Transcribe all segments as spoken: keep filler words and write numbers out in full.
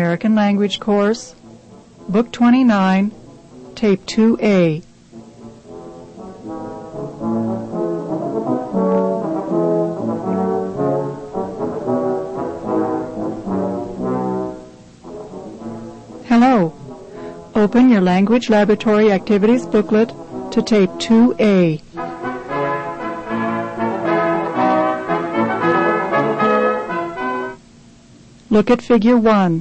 American Language Course, Book twenty-nine, Tape two A. Hello. Open your Language Laboratory Activities booklet to Tape two A. Look at Figure one.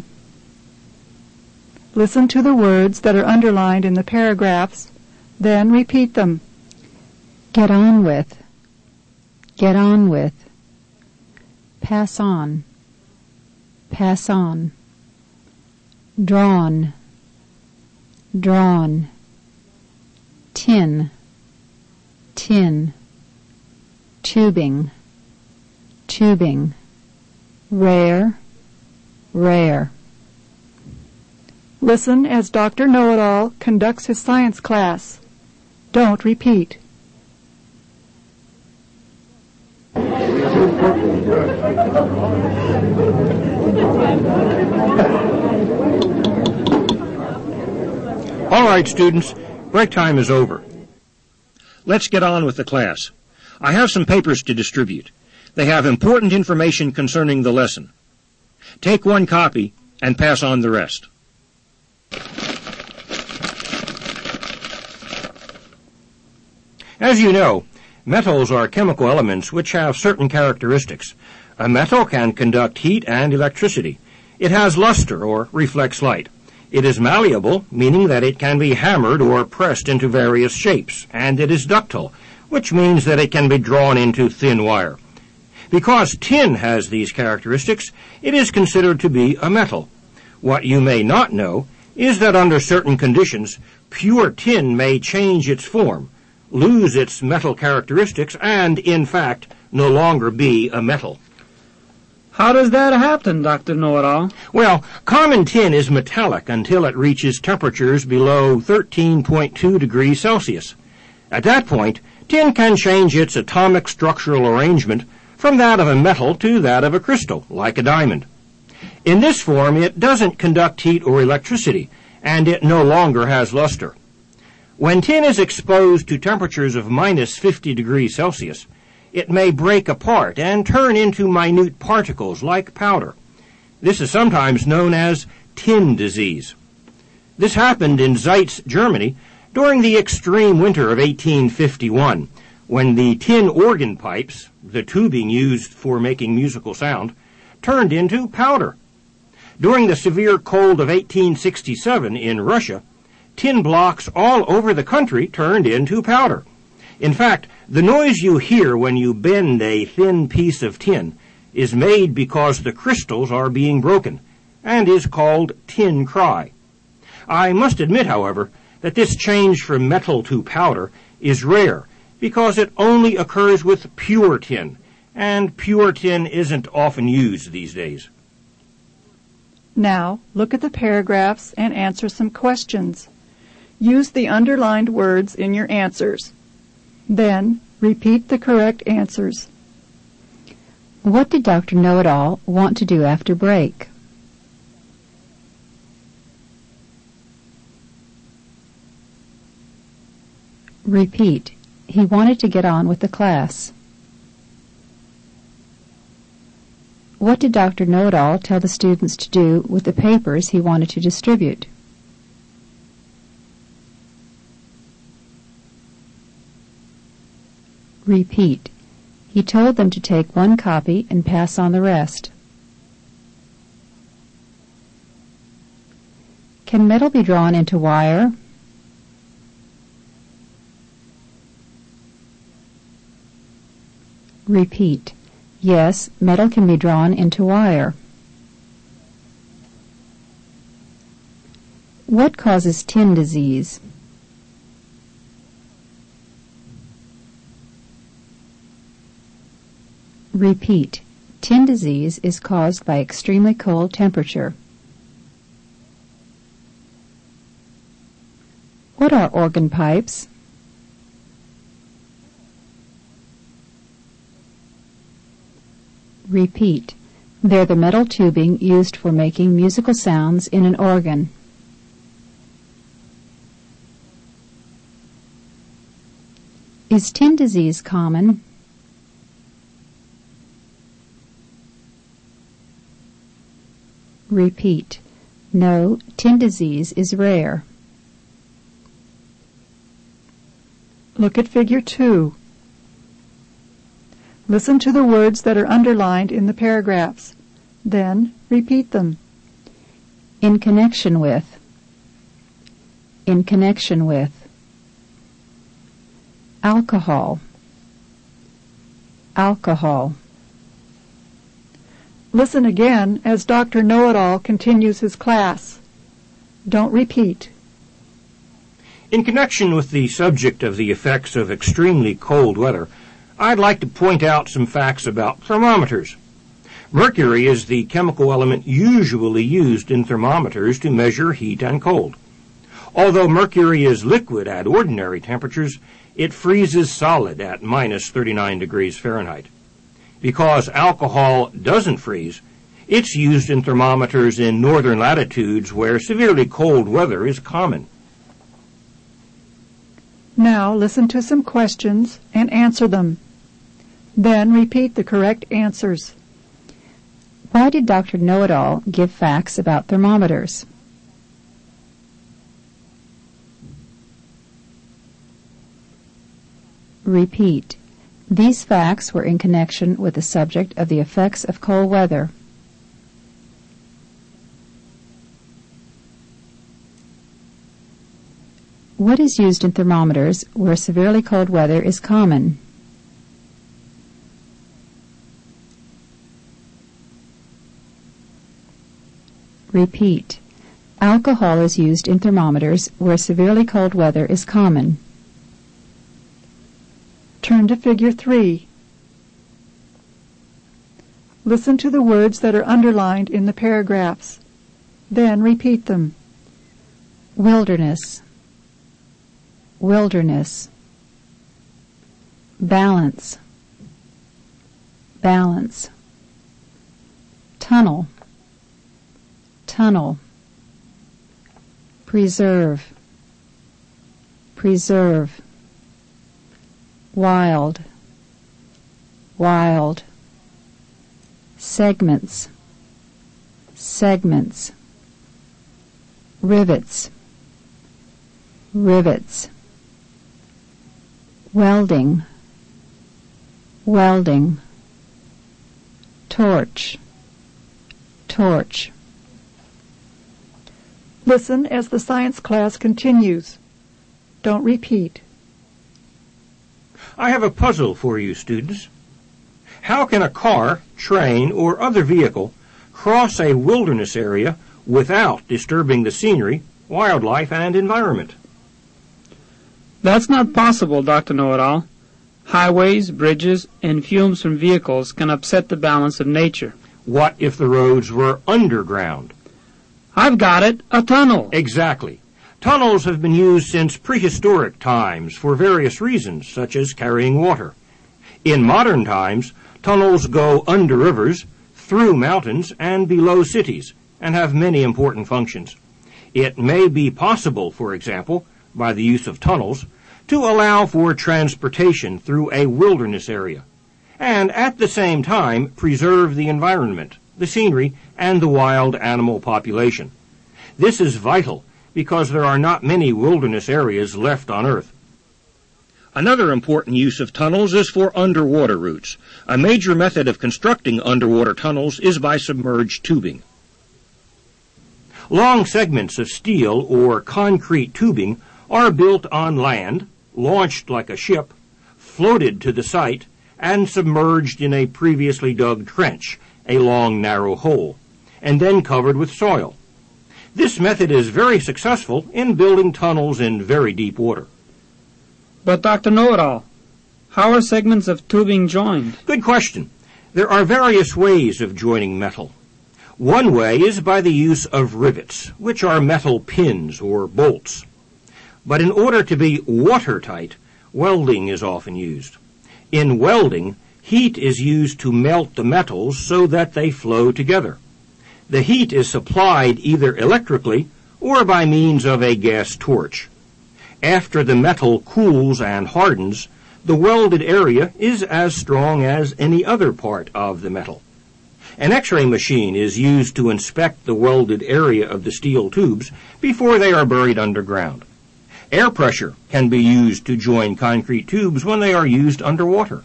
Listen to the words that are underlined in the paragraphs, then repeat them. Get on with. Get on with. Pass on. Pass on. Drawn. Drawn. Tin. Tin. Tubing. Tubing. Rare. Rare. Listen as Doctor Know-It-All conducts his science class. Don't repeat. All right, students, break time is over. Let's get on with the class. I have some papers to distribute. They have important information concerning the lesson. Take one copy and pass on the rest. As you know, metals are chemical elements which have certain characteristics. A metal can conduct heat and electricity. It has luster or reflects light. It is malleable, meaning that it can be hammered or pressed into various shapes, and it is ductile, which means that it can be drawn into thin wire. Because tin has these characteristics, it is considered to be a metal. What you may not know is that under certain conditions, pure tin may change its form, lose its metal characteristics, and, in fact, no longer be a metal. How does that happen, Doctor Know-It-All? Well, common tin is metallic until it reaches temperatures below thirteen point two degrees Celsius. At that point, tin can change its atomic structural arrangement from that of a metal to that of a crystal, like a diamond. In this form, it doesn't conduct heat or electricity, and it no longer has luster. When tin is exposed to temperatures of minus fifty degrees Celsius, it may break apart and turn into minute particles like powder. This is sometimes known as tin disease. This happened in Zeitz, Germany, during the extreme winter of eighteen fifty-one, when the tin organ pipes, the tubing used for making musical sound, turned into powder. During the severe cold of eighteen sixty-seven in Russia, tin blocks all over the country turned into powder. In fact, the noise you hear when you bend a thin piece of tin is made because the crystals are being broken, and is called tin cry. I must admit, however, that this change from metal to powder is rare, because it only occurs with pure tin, and pure tin isn't often used these days. Now, look at the paragraphs and answer some questions. Use the underlined words in your answers. Then, repeat the correct answers. What did Doctor Know-It-All want to do after break? Repeat. He wanted to get on with the class. What did Doctor Know-It-All tell the students to do with the papers he wanted to distribute? Repeat. He told them to take one copy and pass on the rest. Can metal be drawn into wire? Repeat. Yes, metal can be drawn into wire. What causes tin disease? Repeat. Tin disease is caused by extremely cold temperature. What are organ pipes? Repeat. They're the metal tubing used for making musical sounds in an organ. Is tin disease common? Repeat. No, tin disease is rare. Look at Figure two. Listen to the words that are underlined in the paragraphs. Then repeat them. In connection with. In connection with. Alcohol. Alcohol. Listen again as Doctor Know-It-All continues his class. Don't repeat. In connection with the subject of the effects of extremely cold weather, I'd like to point out some facts about thermometers. Mercury is the chemical element usually used in thermometers to measure heat and cold. Although mercury is liquid at ordinary temperatures, it freezes solid at minus thirty-nine degrees Fahrenheit. Because alcohol doesn't freeze, it's used in thermometers in northern latitudes where severely cold weather is common. Now listen to some questions and answer them. Then repeat the correct answers. Why did Doctor Know-It-All give facts about thermometers? Repeat. These facts were in connection with the subject of the effects of cold weather. What is used in thermometers where severely cold weather is common? Repeat. Alcohol is used in thermometers where severely cold weather is common. Turn to Figure three. Listen to the words that are underlined in the paragraphs. Then repeat them. Wilderness. Wilderness. Balance. Balance. Tunnel. Tunnel. Preserve. Preserve. Wild. Wild. Segments. Segments. Rivets. Rivets. Welding. Welding. Torch. Torch. Listen as the science class continues. Don't repeat. I have a puzzle for you, students. How can a car, train, or other vehicle cross a wilderness area without disturbing the scenery, wildlife, and environment? That's not possible, Doctor Know-It-All. Highways, bridges, and fumes from vehicles can upset the balance of nature. What if the roads were underground? I've got it, a tunnel. Exactly. Tunnels have been used since prehistoric times for various reasons, such as carrying water. In modern times, tunnels go under rivers, through mountains, and below cities, and have many important functions. It may be possible, for example, by the use of tunnels, to allow for transportation through a wilderness area, and at the same time preserve the environment, the scenery, and the wild animal population. This is vital because there are not many wilderness areas left on Earth. Another important use of tunnels is for underwater routes. A major method of constructing underwater tunnels is by submerged tubing. Long segments of steel or concrete tubing are built on land, launched like a ship, floated to the site, and submerged in a previously dug trench, a long narrow hole, and then covered with soil. This method is very successful in building tunnels in very deep water. But Doctor Know-It-All, how are segments of tubing joined? Good question. There are various ways of joining metal. One way is by the use of rivets, which are metal pins or bolts. But in order to be watertight, welding is often used. In welding, Heat is used to melt the metals so that they flow together. The heat is supplied either electrically or by means of a gas torch. After the metal cools and hardens, the welded area is as strong as any other part of the metal. An X-ray machine is used to inspect the welded area of the steel tubes before they are buried underground. Air pressure can be used to join concrete tubes when they are used underwater.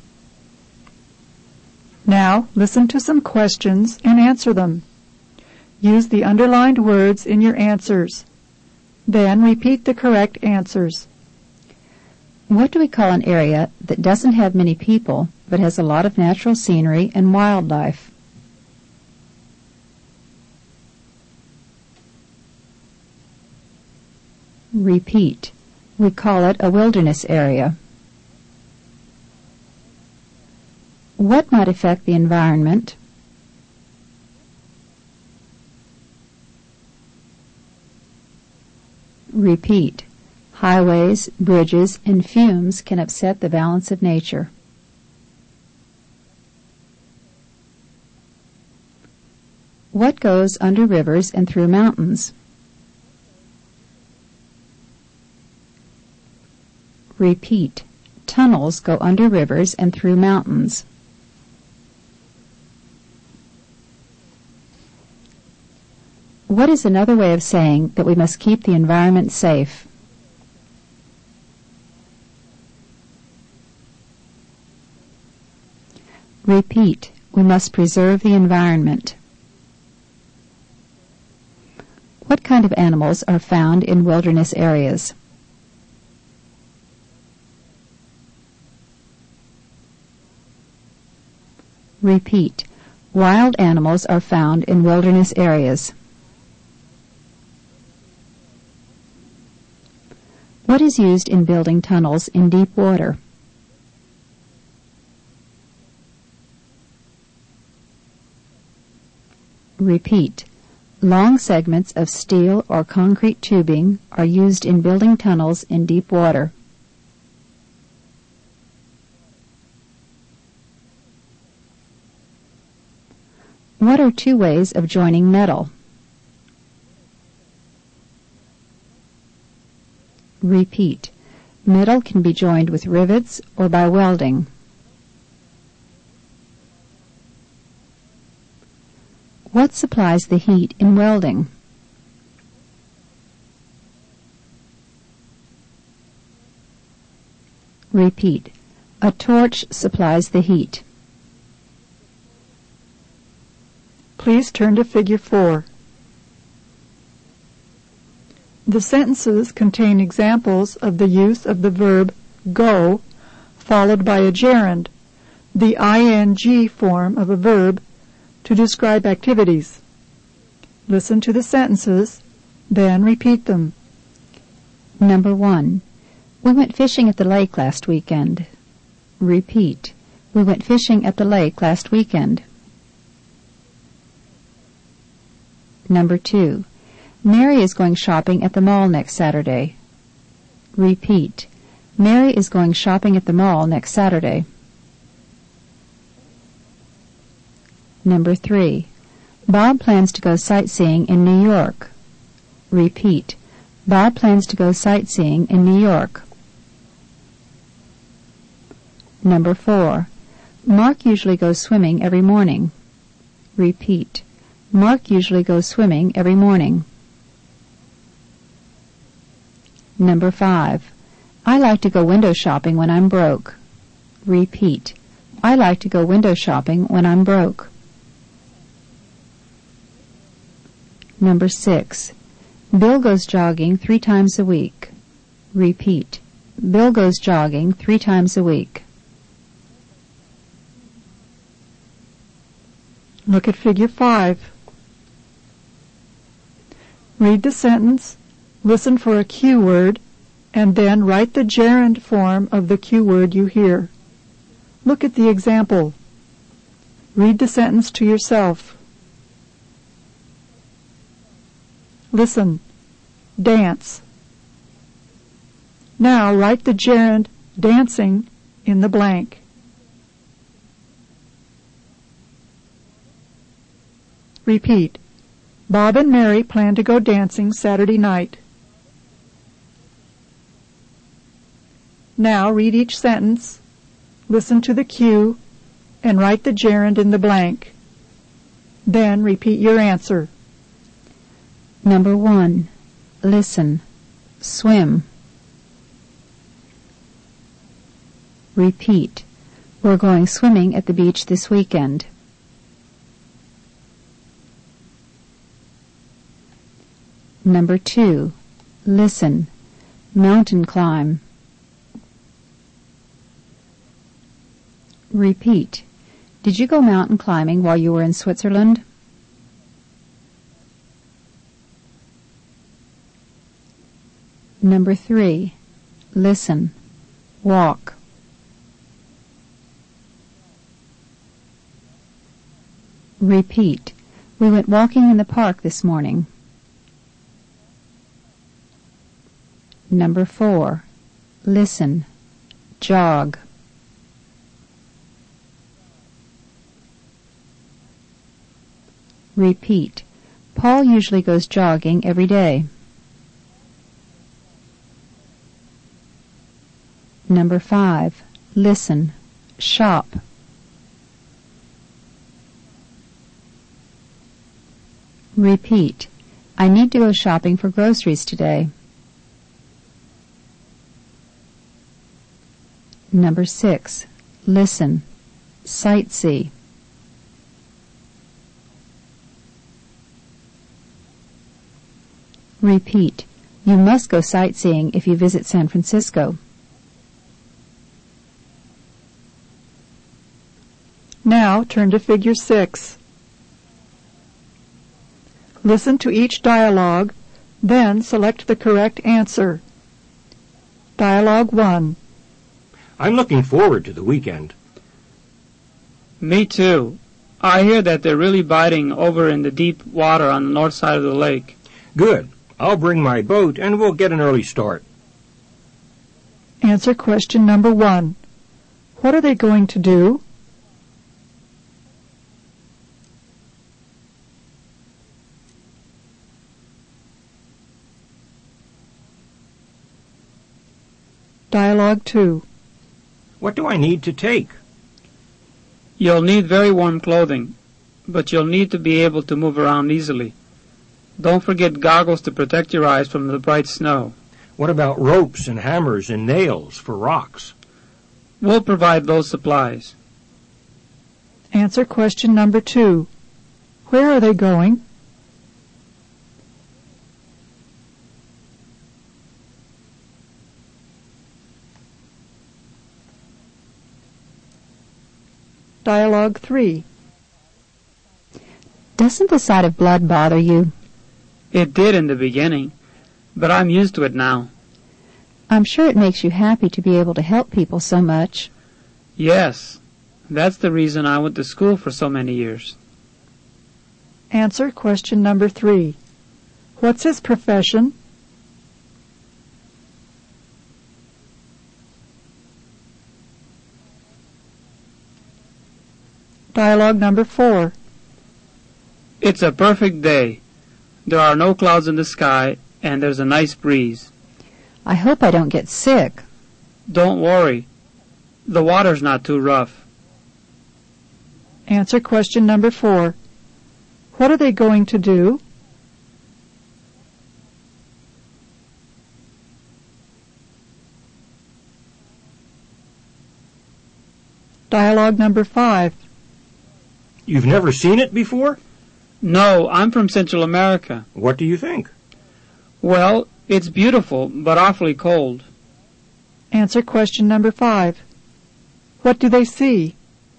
Now, listen to some questions and answer them. Use the underlined words in your answers. Then repeat the correct answers. What do we call an area that doesn't have many people but has a lot of natural scenery and wildlife? Repeat. We call it a wilderness area. What might affect the environment? Repeat. Highways, bridges, and fumes can upset the balance of nature. What goes under rivers and through mountains? Repeat. Tunnels go under rivers and through mountains. What is another way of saying that we must keep the environment safe? Repeat. We must preserve the environment. What kind of animals are found in wilderness areas? Repeat. Wild animals are found in wilderness areas. What is used in building tunnels in deep water? Repeat. Long segments of steel or concrete tubing are used in building tunnels in deep water. What are two ways of joining metal? Repeat. Metal can be joined with rivets or by welding. What supplies the heat in welding? Repeat. A torch supplies the heat. Please turn to Figure four. The sentences contain examples of the use of the verb go followed by a gerund, the ing form of a verb, to describe activities. Listen to the sentences, then repeat them. Number one. We went fishing at the lake last weekend. Repeat. We went fishing at the lake last weekend. Number two. Mary is going shopping at the mall next Saturday. Repeat. Mary is going shopping at the mall next Saturday. Number three. Bob plans to go sightseeing in New York. Repeat. Bob plans to go sightseeing in New York. Number four. Mark usually goes swimming every morning. Repeat. Mark usually goes swimming every morning. Number five. I like to go window shopping when I'm broke. Repeat. I like to go window shopping when I'm broke. Number six. Bill goes jogging three times a week. Repeat. Bill goes jogging three times a week. Look at Figure five. Read the sentence, listen for a cue word, and then write the gerund form of the cue word you hear. Look at the example. Read the sentence to yourself. Listen. Dance. Now write the gerund dancing in the blank. Repeat. Bob and Mary plan to go dancing Saturday night. Now read each sentence, listen to the cue, and write the gerund in the blank. Then repeat your answer. Number one. Listen. Swim. Repeat. We're going swimming at the beach this weekend. Number two. Listen. Mountain climb. Repeat. Did you go mountain climbing while you were in Switzerland? Number three. Listen. Walk. Repeat. We went walking in the park this morning. Number four. Listen. Jog. Repeat. Paul usually goes jogging every day. Number five. Listen. Shop. Repeat. I need to go shopping for groceries today. Number six. Listen. Sightsee. Repeat. You must go sightseeing if you visit San Francisco. Now turn to Figure six. Listen to each dialogue, then select the correct answer. Dialogue one. I'm looking forward to the weekend. Me too. I hear that they're really biting over in the deep water on the north side of the lake. Good. I'll bring my boat and we'll get an early start. Answer question number one. What are they going to do? Dialogue two. What do I need to take? You'll need very warm clothing, but you'll need to be able to move around easily. Don't forget goggles to protect your eyes from the bright snow. What about ropes and hammers and nails for rocks? We'll provide those supplies. Answer question number two. Where are they going? Dialogue three. Doesn't the sight of blood bother you? It did in the beginning, but I'm used to it now. I'm sure it makes you happy to be able to help people so much. Yes, that's the reason I went to school for so many years. Answer question number three. What's his profession? Dialogue number four. It's a perfect day. There are no clouds in the sky, and there's a nice breeze. I hope I don't get sick. Don't worry. The water's not too rough. Answer question number four. What are they going to do? Dialogue number five. You've never seen it before? No, I'm from Central America. What do you think? Well, it's beautiful, but awfully cold. Answer question number five. What do they see?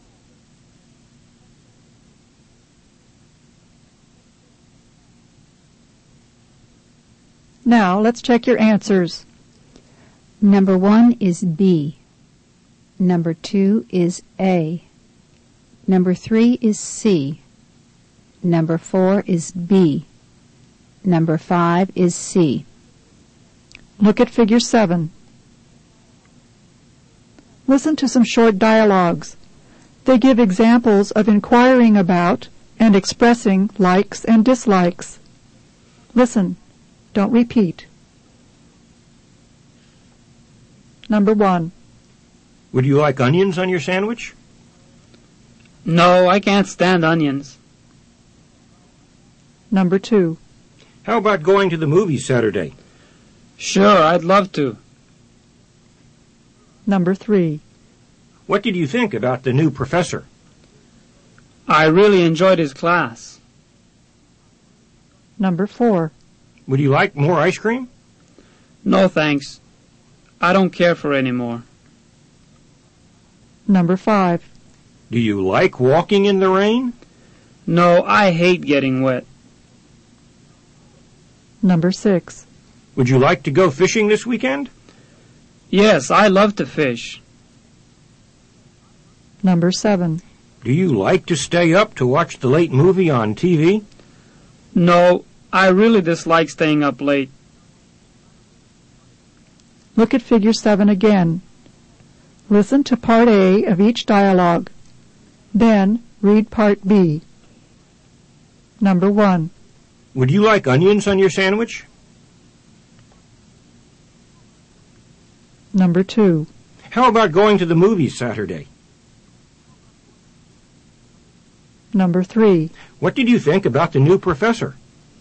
Now, let's check your answers. Number one is B. Number two is A. Number three is C. Number four is B. Number five is C. Look at Figure seven. Listen to some short dialogues. They give examples of inquiring about and expressing likes and dislikes. Listen. Don't repeat. Number one. Would you like onions on your sandwich? No, I can't stand onions. Number two. How about going to the movies Saturday? Sure, I'd love to. Number three. What did you think about the new professor? I really enjoyed his class. Number four. Would you like more ice cream? No, thanks. I don't care for any more. Number five. Do you like walking in the rain? No, I hate getting wet. Number six. Would you like to go fishing this weekend? Yes, I love to fish. Number seven. Do you like to stay up to watch the late movie on T V? No, I really dislike staying up late. Look at figure seven again. Listen to part A of each dialogue. Then read part B. Number one. Would you like onions on your sandwich? Number two. How about going to the movies Saturday? Number three. What did you think about the new professor?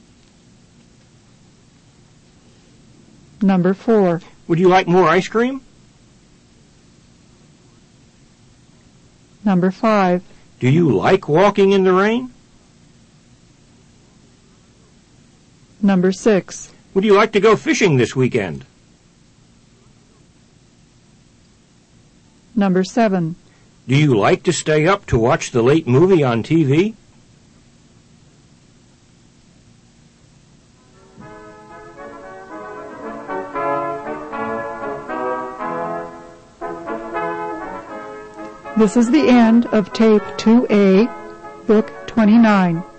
Number four. Would you like more ice cream? Number five. Do you like walking in the rain? Number six. Would you like to go fishing this weekend? Number seven. Do you like to stay up to watch the late movie on T V? This is the end of Tape two A, Book twenty-nine.